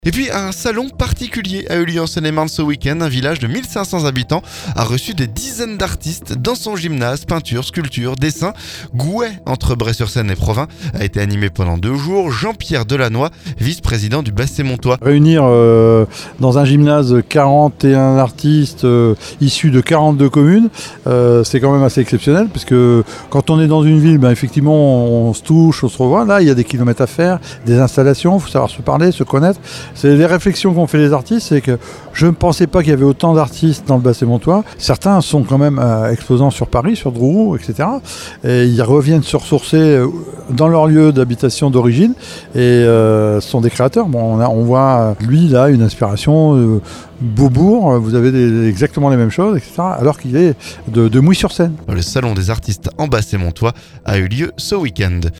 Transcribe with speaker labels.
Speaker 1: Et puis un salon particulier a eu lieu en Seine-et-Marne ce week-end. Un village de 1500 habitants a reçu des dizaines d'artistes dans son gymnase. Peinture, sculpture, dessin. Gouet entre Bray-sur-Seine et Provins a été animé pendant 2 jours. Jean-Pierre Delannoy, vice-président du Basset-Montois.
Speaker 2: Réunir dans un gymnase 41 artistes issus de 42 communes, c'est quand même assez exceptionnel, parce que quand on est dans une ville, effectivement on se touche, on se revoit. Là il y a des kilomètres à faire, des installations, il faut savoir se parler, se connaître. C'est les réflexions qu'ont fait les artistes, c'est que je ne pensais pas qu'il y avait autant d'artistes dans le Basset-Montois. Certains sont quand même exposants sur Paris, sur Drouot, etc. Et ils reviennent se ressourcer dans leur lieu d'habitation d'origine et sont des créateurs. Bon, on voit lui là une inspiration. Beaubourg, vous avez exactement les mêmes choses, etc. Alors qu'il est de Mouy-sur-Seine.
Speaker 1: Le salon des artistes en Basset-Montois a eu lieu ce week-end.